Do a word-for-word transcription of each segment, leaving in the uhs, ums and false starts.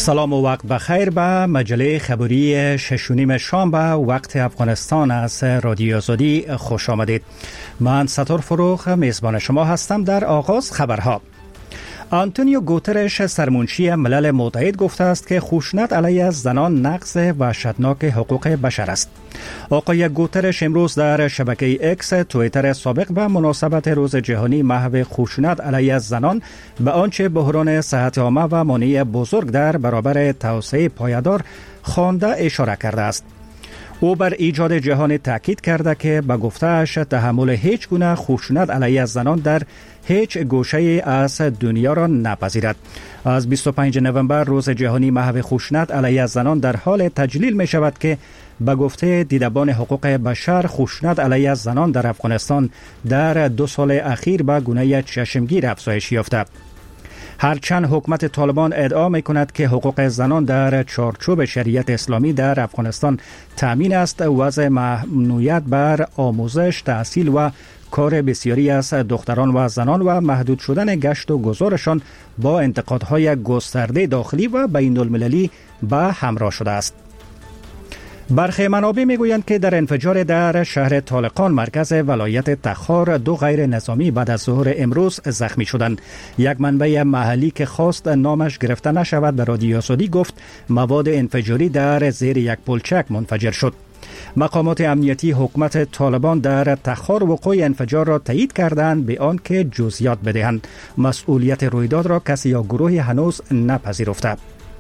سلام و وقت بخیر به مجله خبری شش و نیم شام به وقت افغانستان از رادیو آزادی خوش آمدید. من ستار فروخ میزبان شما هستم. در آغاز خبرها. آنتونیو گوترش سرمنشی ملل متحد گفته است که خشونت علیه زنان نقض وحشتناک حقوق بشر است. آقای گوترش امروز در شبکه اکس توییتر سابق به مناسبت روز جهانی محو خشونت علیه زنان به آنچه بحران صحت عامه و مانع بزرگ در برابر توسعه پایدار خوانده اشاره کرده است. او بر ایجاد جهان تاکید کرده که به گفته‌اش تحمل هیچ گونه خشونت علیه زنان در هیچ گوشه از دنیا را نپذیرد. از بیست و پنجم نوامبر روز جهانی محو خشونت علیه زنان در حال تجلیل می شود که به گفته دیدبان حقوق بشر خشونت علیه زنان در افغانستان در دو سال اخیر به گونه چشمگیر افزایش یافته. هرچند حکومت طالبان ادعا می کند که حقوق زنان در چارچوب شریعت اسلامی در افغانستان تامین است، وضع ممنوعیت بر آموزش، تحصیل و کار بسیاری از دختران و زنان و محدود شدن گشت و گذارشان با انتقادهای گسترده داخلی و بین المللی به همراه شده است. برخی منابع میگویند که در انفجار در شهر طالقان مرکز ولایت تخار دو غیر نظامی بعد از ظهر امروز زخمی شدند. یک منبع محلی که خواست نامش گرفته نشود به رادیو آزادی گفت مواد انفجاری در زیر یک پلچک منفجر شد. مقامات امنیتی حکومت طالبان در تخار وقوع انفجار را تایید کردند به آن که جزئیات بدهند. مسئولیت رویداد را کسی یا گروهی هنوز نپذیرفته.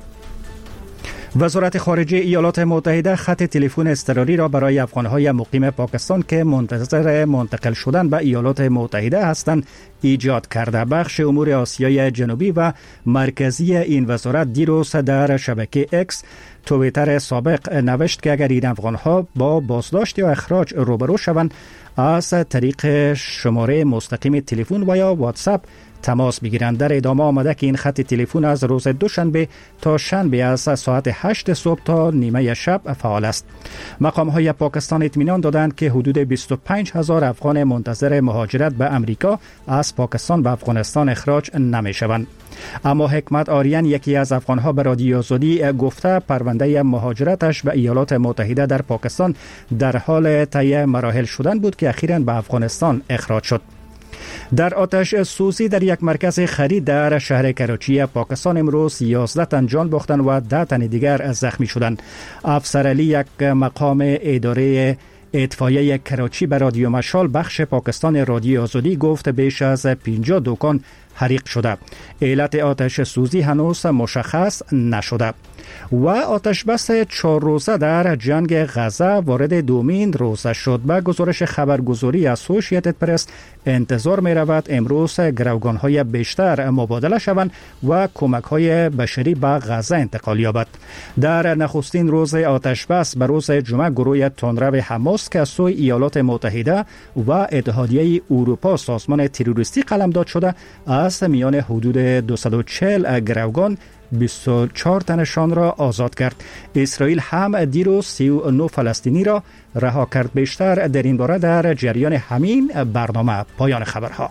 وزارت خارجه ایالات متحده خط تلفن اضطراری را برای افغان‌های مقیم پاکستان که منتظر منتقل شدن به ایالات متحده هستند ایجاد کرده. بخش امور آسیای جنوبی و مرکزی این وزارت دیروز در شبکه اکس توییتر سابق نوشت که اگر این افغان‌ها با بازداشت یا اخراج روبرو شوند از طریق شماره مستقیم تلفن و یا واتساپ تماس بگیرند. در ادامه آمده که این خط تلفن از روز دوشنبه تا شنبه از ساعت هشت صبح تا نیمه شب فعال است. مقام های پاکستان اطمینان دادند که حدود بیست و پنج هزار افغان منتظر مهاجرت به امریکا از پاکستان به افغانستان اخراج نمی شوند. اما حکمت آریان یکی از افغانها به رادیو آزادی گفته پرونده مهاجرتش به ایالات متحده در پاکستان در حال طی مراحل شدن بود که اخیراً به افغانستان اخراج شد. در آتش سوزی در یک مرکز خرید در شهر کراچی پاکستان امروز یازده تن جان باختند و ده تن دیگر زخمی شدند. افسر علی یک مقام اداره اطفایه کراچی به رادیو مشال بخش پاکستان رادیو آزادی گفت بیش از پنجاه دکان حریق شده. علت آتش سوزی هنوز مشخص نشده. و آتش بس چهار روزه در جنگ غزه وارد دومین روزه شد. به گزارش خبرگزاری اسوسییتد پرس انتظار می رود امروز گروگان های بیشتر مبادله شوند و کمک های بشری به غزه انتقال یابد. در نخستین روز آتش بس به روز جمعه گروه تندرو حماس که از سوی ایالات متحده و اتحادیه اروپا سازمان تروریستی قلمداد شده از میان حدود دویست و چهل گروگان بیست و چهار تنشان را آزاد کرد. اسرائیل هم دیروز سی و نه فلسطینی را رها کرد. بیشتر در این باره در جریان همین برنامه. پایان خبرها.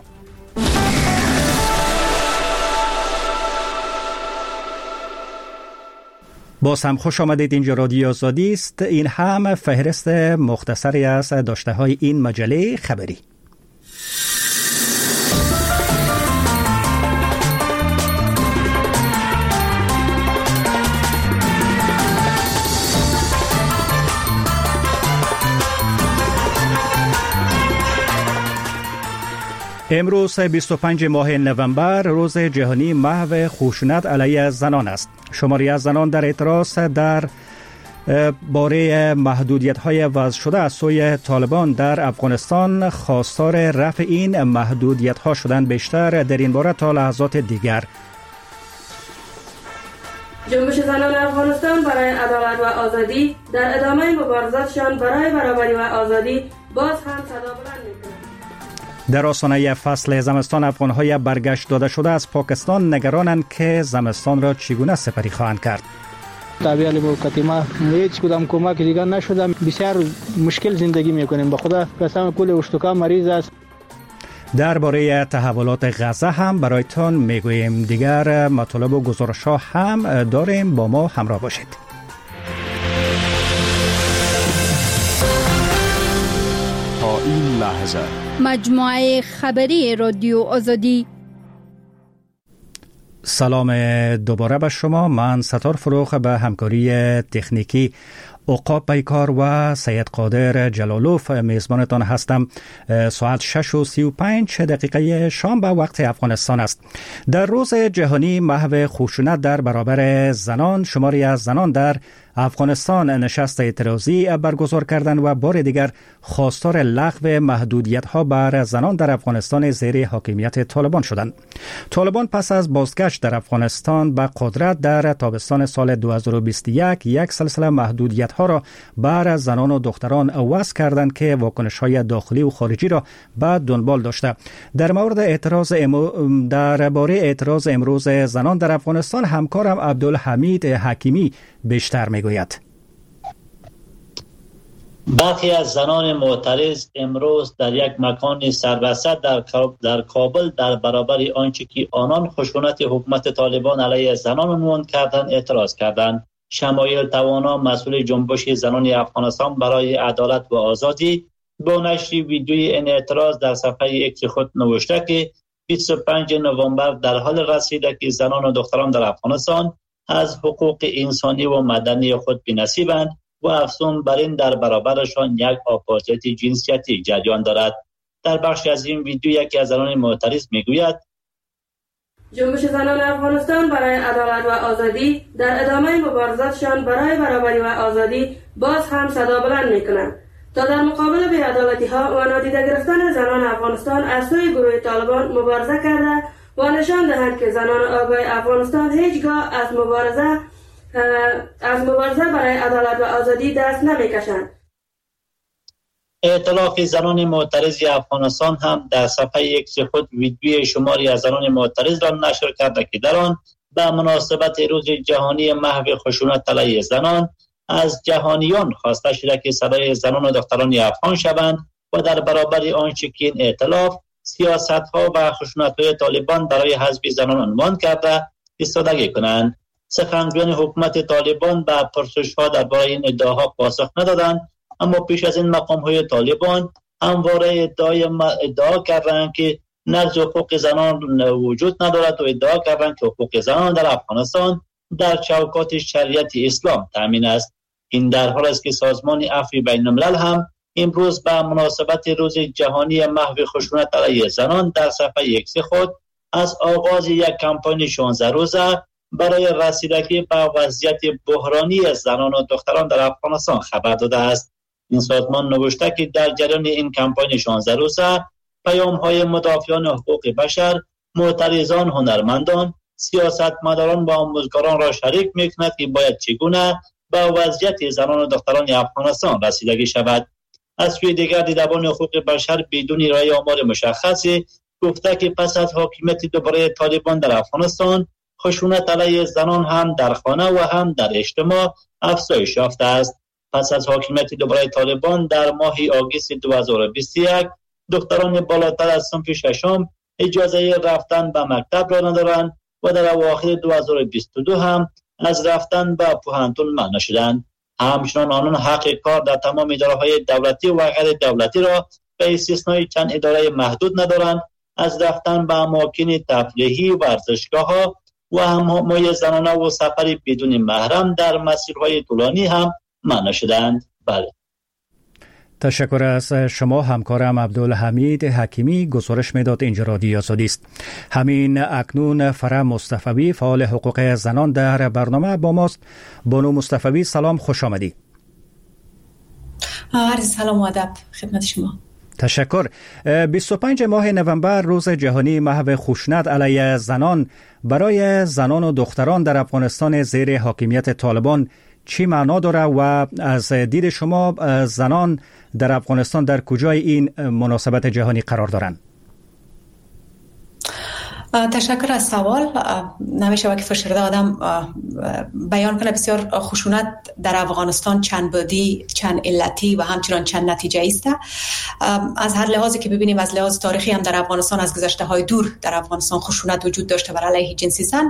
باز هم خوش آمدید. اینجا رادیو آزادی است. این هم فهرست مختصری از داشته های این مجله خبری. امروز بیست و پنجم ماه نوامبر روز جهانی محو خشونت علیه زنان است. شماری از زنان در اعتراض در باره محدودیت‌های وضع شده از سوی طالبان در افغانستان خواستار رفع این محدودیت‌ها شدند. بیشتر در این باره تا لحظات دیگر. جنبش زنان افغانستان برای عدالت و آزادی در ادامه مبارزاتشان برای برابری و آزادی باز هم صدا بلند می‌کنند. در آستانه فصل زمستان افغان‌های برگشت داده شده از پاکستان نگرانند که زمستان را چگونه سپری خواهند کرد. تابع علی بوکتیما هیچ کدام کمک دیگر نشده. بسیار مشکل زندگی میکنیم. به خدا قسم کل اشتکا مریض است. درباره تحولات غزه هم برایتان میگوییم. دیگر مطالب و گزارش‌ها هم داریم، با ما همراه باشید. تا این لحظه مجموعه خبری رادیو آزادی. سلام دوباره به شما. من ستار فروخ به همکاری تکنیکی عقاب پیکار و سید قادر جلالوف میزبانتان هستم. ساعت شش و سی و پنج دقیقه شام به وقت افغانستان است. در روز جهانی محو خشونت در برابر زنان، شماری از زنان در افغانستان نشست اعتراضی برگزار کردند و بار دیگر خواستار لغو محدودیت‌ها بر زنان در افغانستان زیر حاکمیت طالبان شدند. طالبان پس از بازگشت در افغانستان به قدرت در تابستان سال دو هزار و بیست و یک یک سلسله محدودیت‌ها را بر زنان و دختران وضع کردند که واکنش‌های داخلی و خارجی را به دنبال داشته. در مورد اعتراض امو... درباره اعتراض امروز زنان در افغانستان همکارم عبدالحمید حکیمی بیشتر میگوید. برخی از زنان معترض امروز در یک مکان سربسته در در کابل در برابر آنچه که آنان خشونت حکومت طالبان علیه زنان عنوان کردند اعتراض کردند. شمایل توانا، مسئول جنبش زنان افغانستان برای عدالت و آزادی، با نشر ویدیوی این اعتراض در صفحه ایکس خود نوشته که بیست و پنجم نوامبر در حال رسیده که زنان و دختران در افغانستان از حقوق انسانی و مدنی خود بی‌نصیبند و افزون بر این در برابرشان یک آپارتاید جنسیتی جریان دارد. در بخش از این ویدیو یکی از زنان معترض میگوید: جنبش زنان افغانستان برای عدالت و آزادی در ادامه مبارزاتشان برای برابری و آزادی باز هم صدا بلند میکنند تا در مقابل بی‌عدالتی‌ها و نادیده گرفتن زنان افغانستان از سوی گروه طالبان مبارزه کرده و نشان دهند که زنان آگاه افغانستان هیچگاه از مبارزه از مبارزه برای عدالت و آزادی دست نمیکشند. ائتلاف زنان معترض افغانستان هم در صفحه ایکس خود ویدیوی شماری از زنان معترض را نشر کرده که در آن به مناسبت روز جهانی محو خشونت علیه زنان از جهانیان خواسته شده که صدای زنان و دختران افغان شوند و در برابر آنچه که این ائتلاف سیاست‌ها و خشونت‌های طالبان برای حذف زنان عنوان کرده ایستادگی کنند. سخنگویان حکومت طالبان به پرسش‌ها درباره این ادعاها پاسخ ندادند، اما پیش از این مقام‌های طالبان همواره ادعای ادعا کردند که نقض حقوق زنان وجود ندارد و ادعا کردند که حقوق زنان در افغانستان در چوکات شریعت اسلام تامین است. این در حالی است که سازمان عفو بین‌الملل هم امروز به مناسبت روز جهانی محو خشونت علیه زنان در صفحه ایکس خود از آغاز یک کمپین شانزده روزه برای رسیدگی به وضعیت بحرانی زنان و دختران در افغانستان خبر داده است. این سازمان نوشته که در جریان این کمپین شانزده روزه پیام‌های مدافعان حقوق بشر، معترضان، هنرمندان، سیاستمداران و آموزگاران را شریک می‌کند که باید چگونه به وضعیت زنان و دختران افغانستان رسیدگی شود. از سوی دیگر دیدبان حقوق بشر بدون ارائه آمار مشخصی گفته که پس از حاکمیت دوباره طالبان در افغانستان خشونت علیه زنان هم در خانه و هم در اجتماع افزایش یافته است. پس از حاکمیت دوباره طالبان در ماه آگوست دو هزار و بیست و یک دختران بالاتر از صنف ششم اجازه رفتن به مکتب را ندارند و در اواخر دو هزار و بیست و دو هم از رفتن به پوهنتون منع شدند. همچنان آنان حق کار در تمام اداره‌های دولتی و غیر دولتی را به استثنای چند اداره محدود ندارند. از رفتن به اماکن تفریحی، ورزشگاه‌ها و همهمه‌ی زنانه و سفر بدون محرم در مسیرهای طولانی هم منع شدند. بله. تشکر از شما همکارم عبدالحمید حکیمی. گزارش میداد اینجا رادیو آزادی است. همین اکنون فرح مصطفی فعال حقوق زنان در برنامه با ماست. بانو مصطفی سلام، خوش آمدی. عرض سلام و ادب خدمت شما. تشکر. بیست و پنجم ماه نوامبر روز جهانی محو خشونت علیه زنان برای زنان و دختران در افغانستان زیر حاکمیت طالبان چی معنا داره و از دید شما زنان در افغانستان در کجای این مناسبت جهانی قرار دارند؟ تشکر از سوال. نمیشه که فشرده آدم بیان کنه بسیار خشونت در افغانستان چند بعدی، چند علتی و همچنان چند نتیجه است. از هر لحاظی که ببینیم، از لحاظ تاریخی هم در افغانستان از گذشته های دور در افغانستان خشونت وجود داشته بر علیه جنسی زن.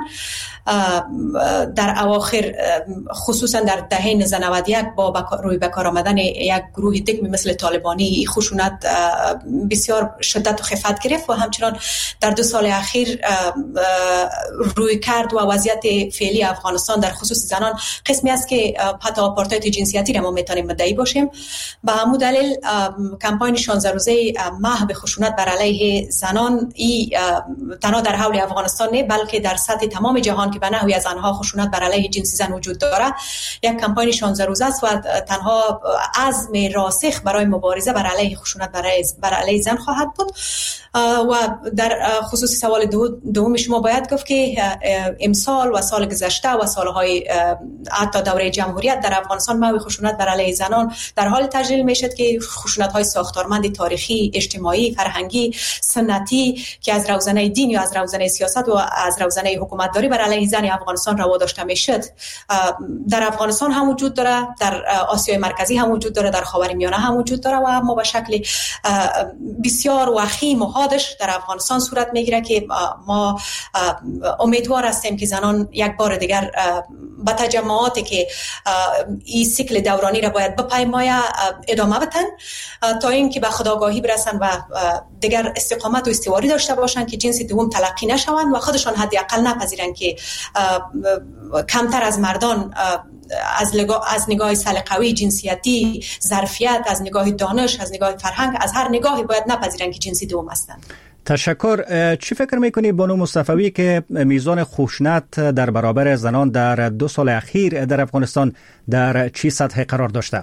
در اواخر خصوصا در دهه نود و یک با روی به کار آمدن یک گروه دیگه مثل طالبانی خشونت بسیار شدت و خفت گرفت و همچنان در دو سال اخیر روی کرد و وضعیت فعلی افغانستان در خصوص زنان قسمی است که حتی آپارتاید جنسیتی را ما میتونیم مدعی باشیم. به همون دلیل کمپاین شانزده روزه محو خشونت بر علیه زنان ای تنها در حول افغانستان نه بلکه در سطح تمام جهان که به نحوی از آنها خشونت بر علیه جنسی زن وجود داره یک کمپاین شانزده روزه است و تنها عزم راسخ برای مبارزه بر علیه خشونت بر علیه زن خواهد بود. و در خصوص سوال دوم شما باید گفت که امسال و سال گذشته و سالهای حتی دوره جمهوریت در افغانستان محو خشونت بر علیه زنان در حال تجلیل میشد که خشونت‌های ساختارمند تاریخی، اجتماعی، فرهنگی، سنتی که از روزنه دین یا از روزنه سیاست و از روزنه حکومتداری بر علیه زن افغانستان روا داشته میشد در افغانستان هم وجود داره، در آسیای مرکزی هم وجود داره، در خاورمیانه هم وجود داره و ما به شکل بسیار وخیم و حادش در افغانستان صورت میگیره که ما امیدوار هستیم که زنان یک بار دیگر با تجمعاتی که این سیکل دورانی را باید بپیماید ادامه بدن تا اینکه به خودآگاهی برسن و دیگر استقامت و استواری داشته باشن که جنس دوم تلقی نشوند و خودشان حداقل نپذیرن که کمتر از مردان از نگاه از نگاه سلیقه‌ای، جنسیتی، ظرفیت، از نگاه دانش، از نگاه فرهنگ، از هر نگاهی باید نپذیرن که جنسی دوم هستند. تشکر. چی فکر میکنی بانو مصطفی که میزان خشونت در برابر زنان در دو سال اخیر در افغانستان در چی سطح قرار داشته؟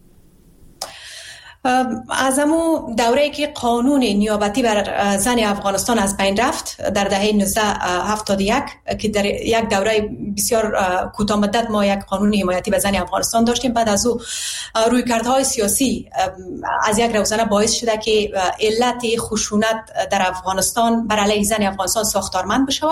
از همون دوره‌ای که قانون نیابتی بر زن افغانستان از بین رفت در دهه نوزده هفتاد و یک که در یک دوره بسیار کوتاه مدت ما یک قانون حمایتی به زن افغانستان داشتیم، بعد از او رویکردهای سیاسی از یک روزنه باعث شده که علت خشونت در افغانستان بر علیه زن افغانستان ساختارمند بشه.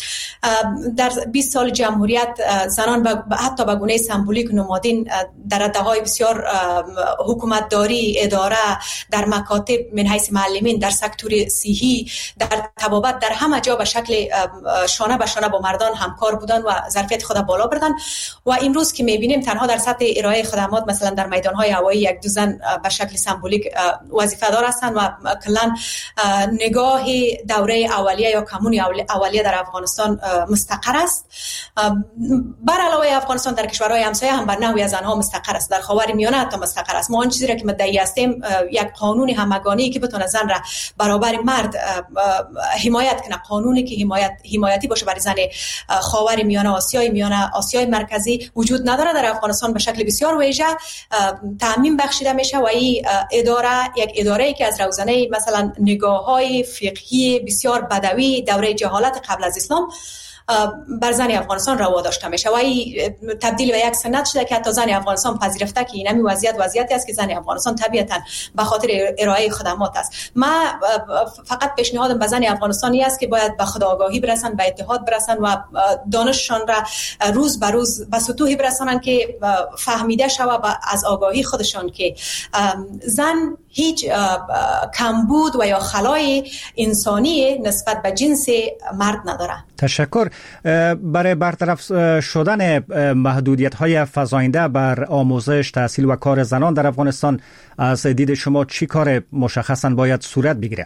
در بیست سال جمهوریت زنان با حتی به گونه سمبولیک نمادین در رده‌های بسیار حکومتداری، اداره، در مکاتب من حیث معلمین، در سکتور صحی، در طبابت، در همه جا به شکل شانه به شانه با مردان همکار بودن و ظرفیت خود بالا بردن و امروز که میبینیم تنها در سطح ارائه خدمات مثلا در میدانهای هوایی یک دو زن به شکل سمبولیک وظیفه دار هستند و کلا نگاه دوره اولیه یا کمون اولیه در افغانستان مستقر است. بر علاوه افغانستان در کشورهای همسایه هم بر نحوی از آنها مستقر است، در خاورمیانه حتی مستقر است. ما آن چیزی را که مدعی هستیم یک قانون همگانی که بتونه زن را برابر مرد حمایت کنه، قانونی که حمایت حمایتی باشه برای زن خاورمیانه، آسیای میانه، آسیای مرکزی وجود نداره. در افغانستان به شکل بسیار ویژه تعمیم بخشیده میشه و این اداره یک اداره‌ای که از روزنه مثلا نگاه‌های فقهی بسیار بدوی دوره جهالت قبل از اسلام بر زن افغانستان روا داشته میشه و این تبدیل به یک سنت شده که حتی زن افغانستان پذیرفته که اینمی وضعیت وضعیتی است که زن افغانستان طبیعتا به خاطر ارائه خدمات است. من فقط پیشنهادم به زن افغانستانی است که باید به خودآگاهی برسن، به اتحاد برسن و دانششان را روز به روز به سطوحی برسانن که فهمیده شود از آگاهی خودشان که زن هیچ کمبود و یا خلای انسانی نسبت به جنس مرد نداره. تشکر. برای برطرف شدن محدودیت‌های فزاینده بر آموزش، تحصیل و کار زنان در افغانستان از دید شما چی کار مشخصاً باید صورت بگیره؟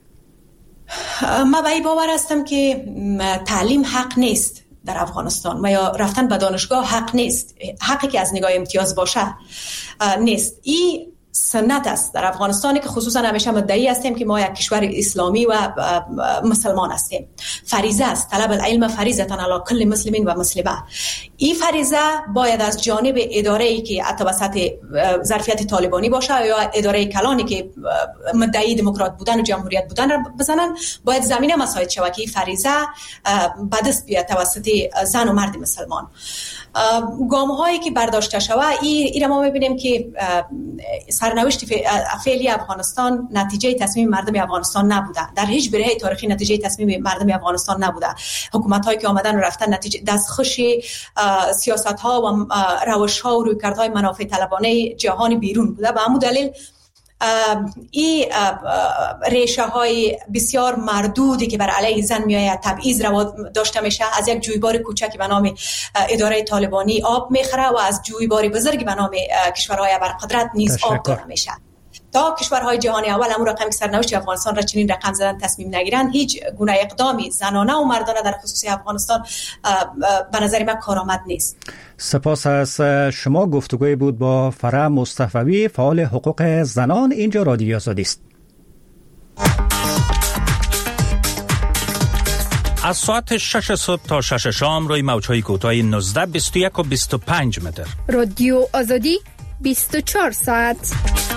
من به این باور هستم که تعلیم حق نیست در افغانستان و یا رفتن به دانشگاه حق نیست، حقی که از نگاه امتیاز باشه نیست. این سنت است در افغانستانی که خصوصا همیشه مدعی هستیم که ما یک کشور اسلامی و مسلمان هستیم. فریضه است، طلب العلم فریضه علی کل مسلمین و مسلمه. این فریضه باید از جانب اداره‌ای که حتی به سطح ظرفیت طالبانی باشه یا اداره کلانی که مدعی دموکرات بودن و جمهوریت بودن را بزنن، باید زمینه مساعد شود که این فریضه به دست بیاد توسط زن و مرد مسلمان. گام هایی که برداشته شده این اینا ما میبینیم که سرنوشت فعلی افغانستان نتیجه تصمیم مردم افغانستان نبوده. در هیچ برهه تاریخی نتیجه تصمیم مردم افغانستان نبوده. حکومت هایی که آمدن و رفتن نتیجه دستخوش سیاست ها و روش ها و رویکردهای منافع طلبانه جهان بیرون بوده. به همون دلیل این ریشه های بسیار مردودی که بر علیه زن میآید تبعیض روا داشته میشه، از یک جویبار کوچکی به نام اداره طالبانی آب میخره و از جویبار بزرگی به نام کشورهای ابرقدرت نیز آب داده میشه. تا کشورهای جهانی اول همون رقمی که سرنوشت افغانستان را چنین رقم زدن تصمیم نگیرن، هیچ گونه اقدامی زنانه و مردانه در خصوص افغانستان به نظر من کارآمد نیست. سپاس از شما. گفتگوی بود با فرح مصطفوی، فعال حقوق زنان. اینجا رادیو آزادی است. از ساعت شش صبح تا شش شام روی موج‌های کوتاه نوزده، بیست و یک و بیست و پنج متر. رادیو آزادی بیست و چهار ساعت.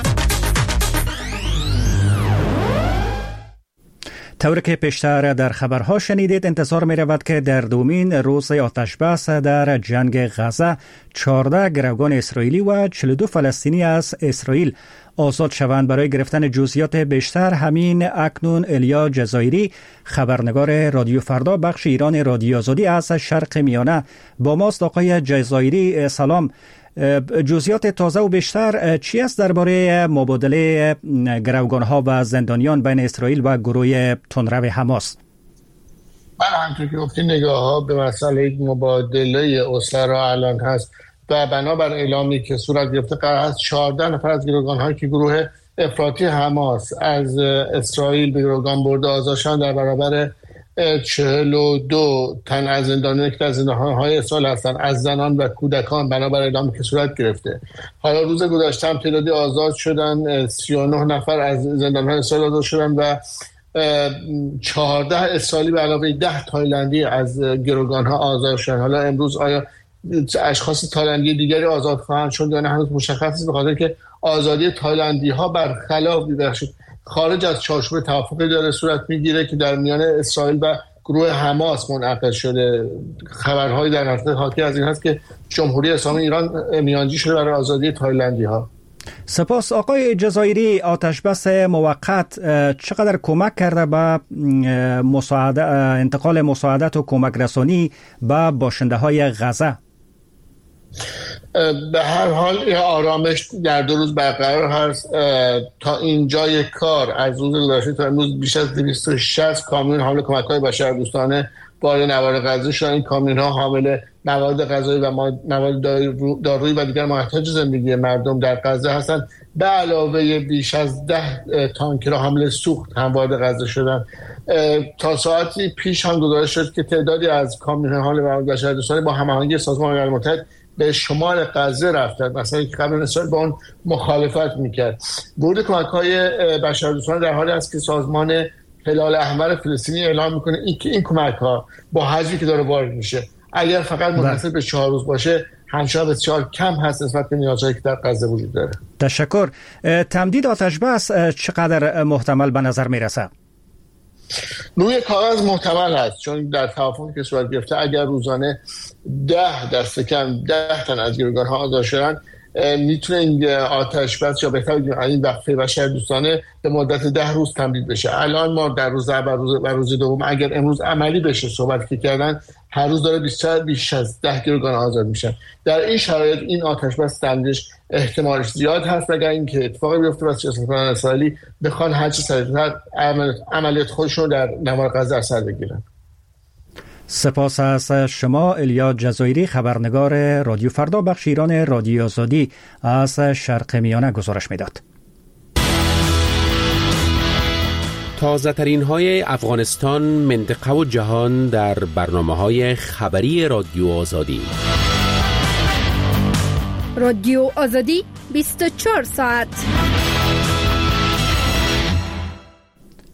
طوری که پیشتر در خبرها شنیدید، انتظار می رود که در دومین روز آتش بس در جنگ غزه چهارده گروگان اسرائیلی و چهل و دو فلسطینی از اسرائیل آزاد شوند. برای گرفتن جزئیات بیشتر همین اکنون الیا جزایری، خبرنگار رادیو فردا بخش ایران رادیو آزادی از شرق میانه با ماست. آقای جزایری سلام. جزئیات تازه و بیشتر چی است درباره مبادله گروگان‌ها و زندانیان بین اسرائیل و گروه تندرو حماس؟ من همونطور که گفتین نگاه ها به مسئله مبادله اسرا الان هست و بنابر اعلامی که صورت گرفته قرار است چهارده نفر از گروگان‌هایی که گروه افراطی حماس از اسرائیل به گروگان برده آزاد شدند در برابر چهل و دو تن از زندانیان که از زندانهای اسرائیل هستند، از زنان و کودکان بنابر اعلامی که صورت گرفته. حالا روز گذشته هم تعدادی آزاد شدن، سی و نه نفر از زندانهای اسرائیل آزاد شدن و چهارده اسرائیلی به علاوه ده تایلندی از گروگانها آزاد شدن. حالا امروز آیا اشخاص تایلندی دیگری آزاد خواهند شد یا نه هنوز مشخص نیست، به خاطر که آزادی تایلندی ها برخلاف ببخشید خارج از چارچوب توافقی داره صورت میگیره که در میان اسرائیل و گروه حماس منعقد شده. خبرهایی در نقطه حاکی از این هست که جمهوری اسلامی ایران میانجی شده برای آزادی تایلندی ها. سپاس. آقای جزایری، آتش بس موقت چقدر کمک کرده به مساعده انتقال مساعدت و کمک رسانی به باشنده های غزه؟ به هر حال آرامش در دو روز برقرار هست. تا اینجای کار از روز گذشته تا امروز بیش از دویست و شصت کامیون حامل کمک‌های بشردوستانه وارد نوار غزه شدن. این کامیون‌ها حامل مواد غذایی و مواد دارویی و دیگر محتاج زندگی مردم در غزه هستند. به علاوه بیش از ده تانکر حامل سوخت هم وارد غزه شدن. تا ساعتی پیش هم گزارش شد که تعدادی از کامیون‌های حامل مواد بشردوستانه با هماهنگی سازمان ملل متحد به شمال غزه رفتن، مثلا که قبل اسرائیل با اون مخالفت میکرد. ورود کمک‌های بشردوستانه در حالی است که سازمان هلال احمر فلسطینی اعلام میکنه این که این کمک‌ها با حجمی که داره وارد میشه اگر فقط منحصر به چهار روز باشه همچنان بسیار کم هست نسبت به نیازهایی که در غزه وجود داره. تشکر. تمدید آتش بس چقدر محتمل به نظر میرسه؟ روی کاغذ محتمل هست، چون در توافقی که صورت گرفته اگر روزانه ده دست کم ده تن از گروگان‌ها آزاد شدن میتونه این آتش بس یا بهتر بگیم این وقفه بشردوستانه به مدت ده روز تمدید بشه. الان ما در روز اول روز و روز دوم اگر امروز عملی بشه صحبت که کردن هر روز داره بیشتر بیش از ده گروگان آزاد میشن. در این شرایط این آتش بس تمدیدش احتمالش زیاد هست اگر اینکه اتفاقی بیفته و سیاستمداران اسرائیلی بخوان هر چه سریعتر عملیات خودشون در نوار غزه سر بگیرن. سپاس از شما الیا جزایری، خبرنگار رادیو فردا بخش ایران رادیو آزادی از شرق میانه گزارش میداد. تازه ترین های افغانستان، منطقه و جهان در برنامه های خبری رادیو آزادی. رادیو آزادی بیست و چهار ساعت.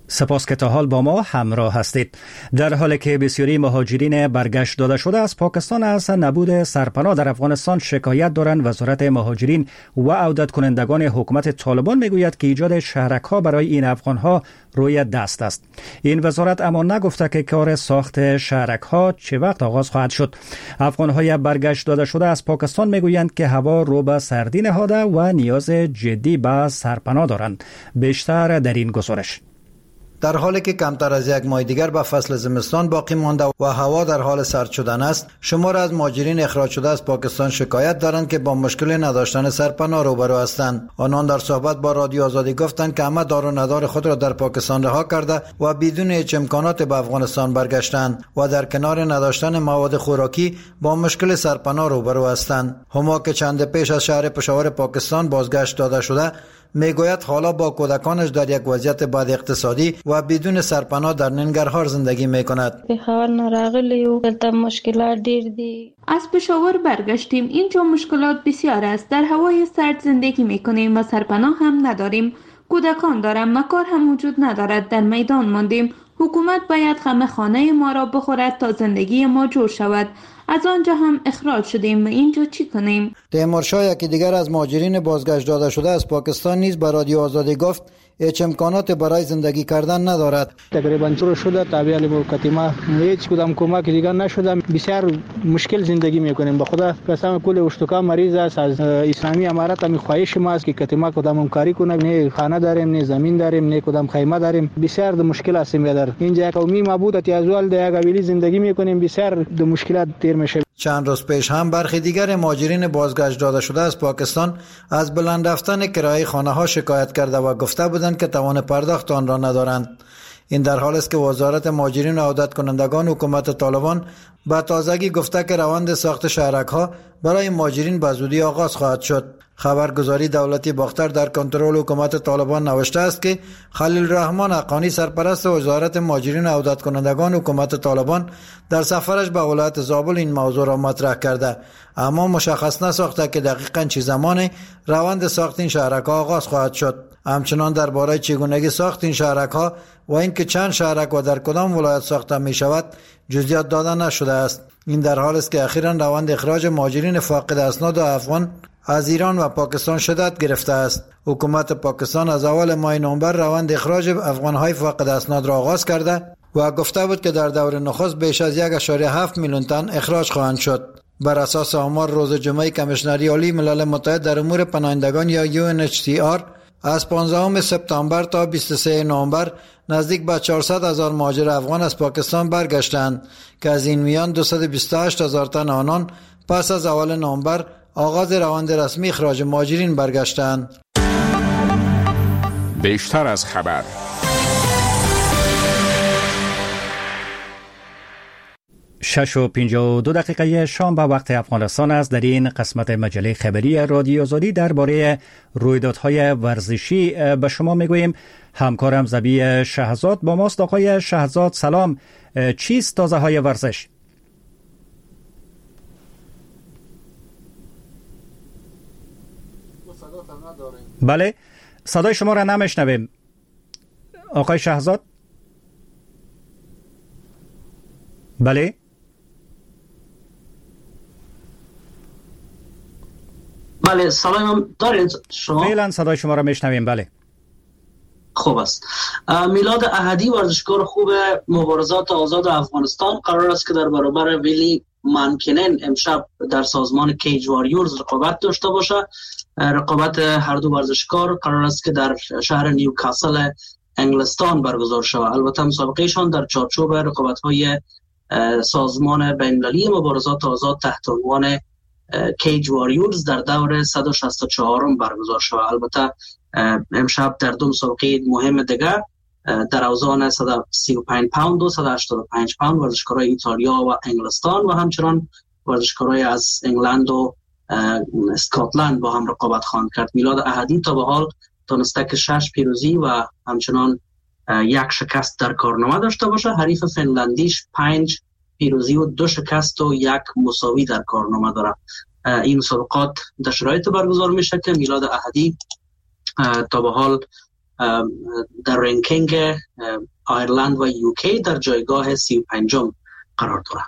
سپاس که تا حال با ما همراه هستید. در حالی که بسیاری مهاجرین برگشت داده شده از پاکستان از نبود سرپناه در افغانستان شکایت دارند، وزارت مهاجرین و عودت کنندگان حکومت طالبان میگوید که ایجاد شهرک‌ها برای این افغان‌ها روی دست است. این وزارت اما نگفته که کار ساخت شهرک‌ها چه وقت آغاز خواهد شد. افغان‌های برگشت داده شده از پاکستان میگویند که هوا رو به سردی نهاده و نیاز جدی به سرپناه دارند. بیشتر در این گزارش. در حالی که کمتر از یک ماه دیگر به فصل زمستان باقی مانده و هوا در حال سرد شدن است، شمار از مهاجرین اخراج شده از پاکستان شکایت دارند که با مشکل نداشتن سرپناه روبرو هستند. آنان در صحبت با رادیو آزادی گفتند که همه دار و ندار خود را در پاکستان رها کرده و بدون هیچ امکانات به افغانستان برگشتند و در کنار نداشتن مواد خوراکی با مشکل سرپناه روبرو هستند. هما که چند پیش از شهر پشاور پاکستان بازگشت داده شده، میگوید حالا با کودکانش در یک وضعیت بد اقتصادی و بدون سرپناه در ننگرهار زندگی میکند. به خبر نراغلی و دلتا مشکلات دیر دی. از پشاور برگشتیم. اینجا مشکلات بسیار است. در هوای سرد زندگی میکنیم و سرپناه هم نداریم. کودکان دارم، مکار هم وجود ندارد. در میدان ماندیم. حکومت باید غم خانه ما را بخورد تا زندگی ما جور شود. از آنجا هم اخراج شدیم و اینجا چی کنیم؟ تیمور شاه یکی دیگر از مهاجرین بازگشت داده شده از پاکستان نیز به رادیو آزادی گفت هیچ امکانات برای زندگی کردن ندارد. تقریبا چور شده تابع علی موقتی ما هیچ کدام کمک دیگر نشده. بسیار مشکل زندگی میکنیم. به خدا قسم کل اشتکا مریض است. از اسلامی امارات هم خواهش ما است که کتیما کدام همکاری کنه. نه خانه داریم، نه زمین داریم، نه کدام خیمه داریم. بسیار د مشکل هستیم. در اینجا قومی مبودت ازوال د قبیلی زندگی میکنیم. بسیار د مشکلات دیر میشه. چند روز پیش هم برخی دیگر مهاجرین بازگشت داده شده از پاکستان از بلند رفتن کرایه خانه ها شکایت کرده و گفته بودند که توان پرداخت آن را ندارند. این در حالی است که وزارت مهاجرین و عودت کنندگان حکومت طالبان با تازگی گفته که روند ساخت شهرک ها برای مهاجرین به زودی آغاز خواهد شد. خبرگزاری دولتی باختر در کنترل حکومت طالبان نوشته است که خلیل الرحمن حقانی سرپرست وزارت مهاجرین و عودت کنندگان حکومت طالبان در سفرش به ولایت زابل این موضوع را مطرح کرده، اما مشخص نساخته که دقیقاً چه زمانی روند ساخت این شهرک ها آغاز خواهد شد. همچنان درباره چگونگی ساخت این شهرک ها و اینکه چند شهرک و در کدام ولایت ساخته می شود جزئیات داده نشده است. این در حالی است که اخیراً روند اخراج مهاجرین فاقد اسناد و افغان از ایران و پاکستان شدت گرفته است. حکومت پاکستان از اول ماه نوامبر روند اخراج افغان‌های فاقد اسناد را آغاز کرده و گفته بود که در دور نخست بیش از یک و هفت میلیون تن اخراج خواهند شد. بر اساس آمار روز جمعه کمیشنری عالی ملل متحد در امور پناهندگان یا یو ان اچ سی آر از پانزدهم سپتامبر تا بیست و سوم نوامبر نزدیک به چهارصد هزار مهاجر افغان از پاکستان برگشتند که از این میان دویست و بیست و هشت هزار تن آنان پس از اول نوامبر آغاز روند رسمی اخراج مهاجرین برگشتند. بیشتر از خبر. شش و پنجاه و دو دقیقه شام به وقت افغانستان است. در این قسمت مجله خبری رادیو آزادی درباره رویدادهای ورزشی به شما میگوییم. همکارم زبی شهزاد با ماست. آقای شهزاد سلام، چیست تازه های ورزش؟ بله، صدای شما را نمیشنویم آقای شهزاد. بله بله صدای من دارید شما؟ فعلا صدای شما را میشنویم. بله خوب است. میلاد احدی ورزشکار خوب مبارزات آزاد افغانستان قرار است که در برابر ویلی مانکنن امشب در سازمان کیج واریورز رقابت داشته باشه. رقابت هر دو ورزشکار قرار است که در شهر نیوکاسل انگلستان برگزار شود. البته مسابقهشان در چارچوب رقابت‌های سازمان بین‌المللی مبارزات آزاد تحت عنوان کیج واریورز در دور صد و شصت و چهار برگزار شود. البته امشب در دو مسابقه مهم دیگر در اوزان صد و سی و پنج پوند و صد و هشتاد و پنج پوند ورزشکارای ایتالیا و انگلستان و همچنان ورزشکارای از انگلند و اسکاتلند با هم رقابت خواهند کرد. میلاد احدی تا به حال تونسته که شش پیروزی و همچنان یک شکست در کارنامه داشته باشه. حریف فنلندیش پنج پیروزی و دو شکست و یک مساوی در کارنامه داره. این مسابقات در شرایط برگزار میشه که میلاد احدی تا به حال در رنکینگ آیرلند و یوکی در جایگاه سی و پنجم قرار دارد.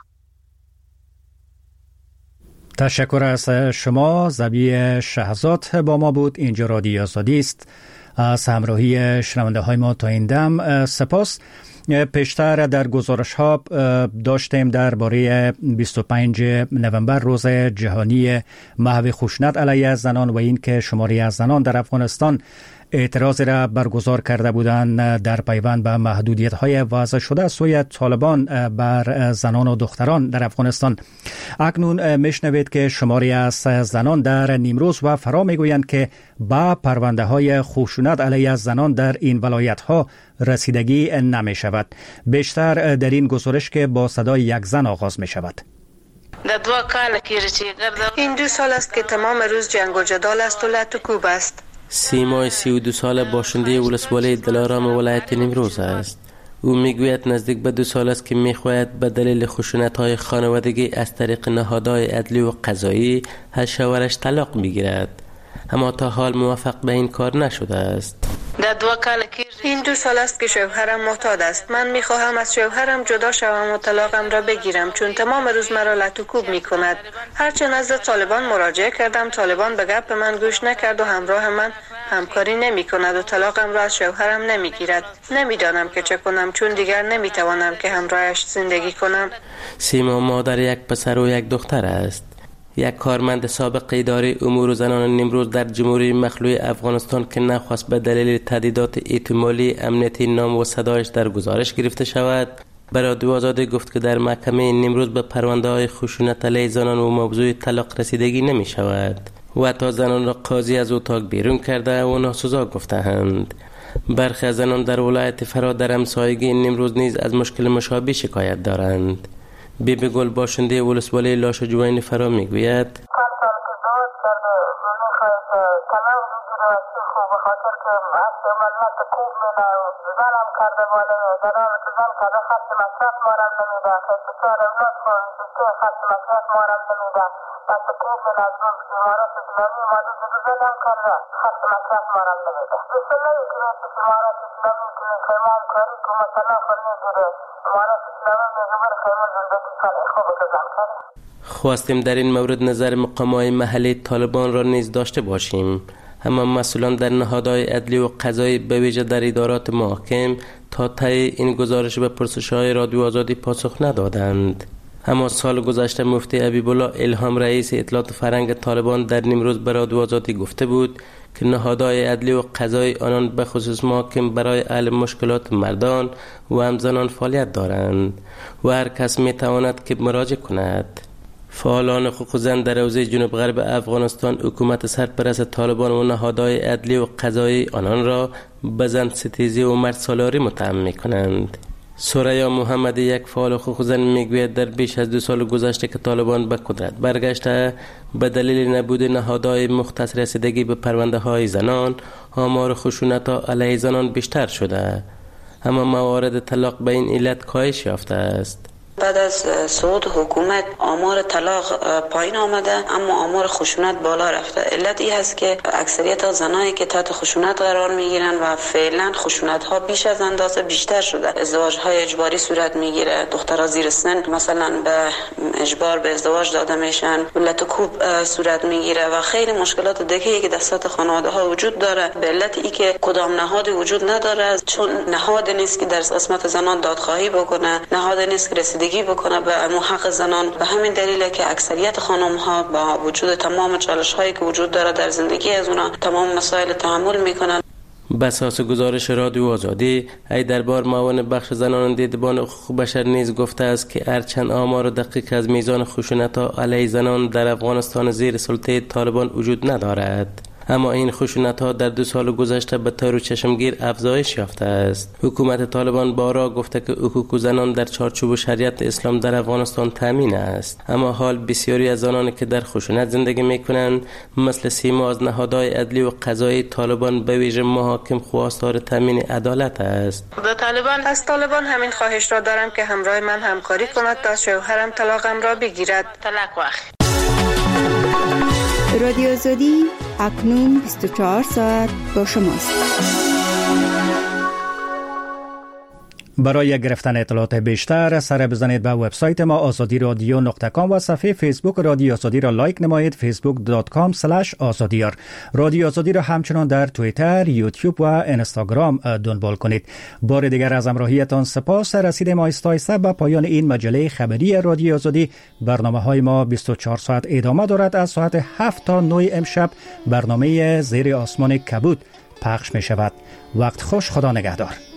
تشکر از شما. زبی شهزاد با ما بود. اینجا رادیو آزادی است. از همراهی شنونده های ما تا این دم سپاس. پیشتر در گزارش ها داشتیم درباره بیست و پنجم نوامبر روز جهانی محو خشونت علیه زنان و این که شماری از زنان در افغانستان اعتراض را برگزار کرده بودند در پیوند به محدودیت های وضع شده سوی طالبان بر زنان و دختران در افغانستان. اکنون میشنوید که شماری از زنان در نیمروز و فرا میگویند که با پرونده های خشونت علیه زنان در این ولایت ها رسیدگی نمی شود. بیشتر در این گزارش که با صدای یک زن آغاز می شود. این دو سال است که تمام روز جنگ و جدال است و لط و کوب است. سیمای سی و دو ساله باشنده ولسوالی دلارام ولایت نیمروز است. او میگوید نزدیک به دو سال است که میخواهد به دلیل خشونت‌های خانوادگی از طریق نهادهای عدلی و قضایی از شوهرش طلاق میگیرد، اما تا حال موفق به این کار نشده است. این دو سال است که شوهرم معتاد است. من میخواهم از شوهرم جدا شوم و طلاقم را بگیرم چون تمام روز مرا لط و کوب میکند. هرچه نزد طالبان مراجعه کردم، طالبان به گپ من گوش نکرد و همراه من همکاری نمی کند و طلاقم را از شوهرم نمیگیرد. نمیدانم که چه کنم چون دیگر نمیتوانم که همراهش زندگی کنم. سیما مادر یک پسر و یک دختر است. یک کارمند سابق اداره امور زنان نیمروز در جمهوری مخلوع افغانستان که نخواست به دلیل تهدیدات احتمالی امنیتی نام و صدایش در گزارش گرفته شود، برای رادیو آزادی گفت که در محکمه نیمروز به پرونده های خشونت علیه زنان و موضوع طلاق رسیدگی نمی شود و تا زنان را قاضی از اتاق بیرون کرده و ناسزا گفته‌اند. برخی از زنان در ولایت فرا در همسایگی نیمروز نیز از مشکل مشابه شکایت دارند. بی بی گل باشنده ولسوالی لاشجوین فرا میگوید خواستیم در این مورد نظر مقامات محلی طالبان را نیز داشته باشیم، اما مسئولان در نهادهای عدلی و قضایی به ویژه در ادارات محاکم تا ته این گزارش به پرسش‌های رادیو آزادی پاسخ ندادند. اما سال گذشته مفتی حبیب الله الهام رئیس اطلاعات فرهنگ طالبان در نیمروز به رادیو آزادی گفته بود که نهادهای عدلی و قضایی آنان به خصوص محاکم برای حل مشکلات مردان و همزنان فعالیت دارند و هر کس می تواند که مراجعه کند. فعالان حقوق زن در حوزه جنوب غرب افغانستان حکومت سرپرست طالبان و نهادهای عدلی و قضایی آنان را به زن ستیزی و مرد سالاری متهم می کنند. سوریا محمد یک فعال حقوق زن میگوید در بیش از دو سال گذشته که طالبان به قدرت برگشته به دلیل نبود نهادهای مختص رسیدگی به پرونده های زنان آمار خشونت علیه زنان بیشتر شده، اما موارد طلاق به این علت کاهش یافته است. بعد از صعود حکومت آمار طلاق پایین آمده اما آمار خشونت بالا رفته. علت این هست که اکثریت زنانی که تحت خشونت قرار میگیرن و فعلا خشونت ها بیش از اندازه بیشتر شده، ازدواج های اجباری صورت میگیره، دخترها زیر سن مثلا به اجبار به ازدواج داده میشن، لط و کوب صورت میگیره و خیلی مشکلات دیگه که دستات خانواده ها وجود داره. به علت ای که کدام نهاد وجود نداره، چون نهاد نیست که در قسمت زنان دادخواهی بکنه، نهاد نیست که رسیدگی بکنه به حق زنان. به همین دلیله که اکثریت خانم ها با وجود تمام چالش هایی که وجود داره در زندگی از اونا تمام مسائل تحمل میکنن. به اساس گزارش رادیو آزادی، ای دربار معاون بخش زنان دیدبان حقوق بشر نیز گفته است که هرچند آمار دقیق از میزان خشونت علیه زنان در افغانستان زیر سلطه طالبان وجود ندارد، اما این خشونت ها در دو سال گذشته به طور چشمگیر افزایش یافته است. حکومت طالبان بارها گفته که حقوق زنان در چارچوب شریعت اسلام در افغانستان تامین است، اما حال بسیاری از زنانی که در خشونت زندگی میکنند مثل سیما از نهادهای عدلی و قضایی طالبان به ویژه محاکم خواستار تامین عدالت است. طالبان از طالبان همین خواهش را دارم که همراه من همکاری کند تا شوهرم طلاقم را بگیرد. طلاق وقت. رادیو آزادی اکنون بیست و چهار ساعت با شماست. برای گرفتن اطلاعات بیشتر سر بزنید به وبسایت ما آزادی رادیو نقطه کام و صفحه فیسبوک رادیو آزادی را لایک نمایید فیسبوک دات کام اسلش آزادیار. رادیو آزادی را همچنان در توییتر، یوتیوب و اینستاگرام دنبال کنید. بار دیگر از همراهیتان سپاس. رسیدیم آهسته آهسته به پایان این مجله خبری رادیو آزادی. برنامه های ما بیست و چهار ساعت ادامه دارد. از ساعت هفت تا نه امشب برنامه زیر آسمان کبود پخش می شود. وقت خوش. خدا نگهدار.